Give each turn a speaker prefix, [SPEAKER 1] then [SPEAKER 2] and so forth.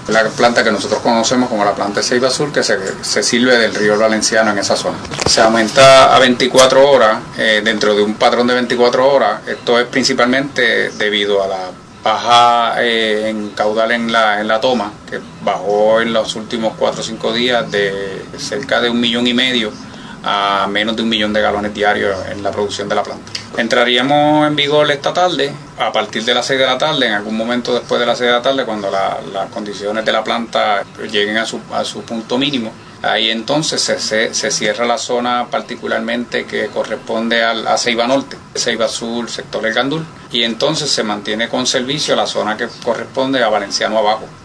[SPEAKER 1] La planta que nosotros conocemos como la planta de Ceiba Sur, que se sirve del río Valenciano en esa zona. Se aumenta a 24 horas, dentro de un patrón de 24 horas. Esto es principalmente debido a la baja en caudal en la toma, que bajó en los últimos 4 o 5 días de cerca de 1,5 millones a menos de 1 millón de galones diarios en la producción de la planta. Entraríamos en vigor esta tarde, a partir de las 6 de la tarde, en algún momento después de las 6 de la tarde, cuando las condiciones de la planta lleguen a su punto mínimo. Ahí entonces se cierra la zona particularmente que corresponde a Ceiba Norte, Ceiba Sur, sector El Gandul, y entonces se mantiene con servicio la zona que corresponde a Valenciano Abajo.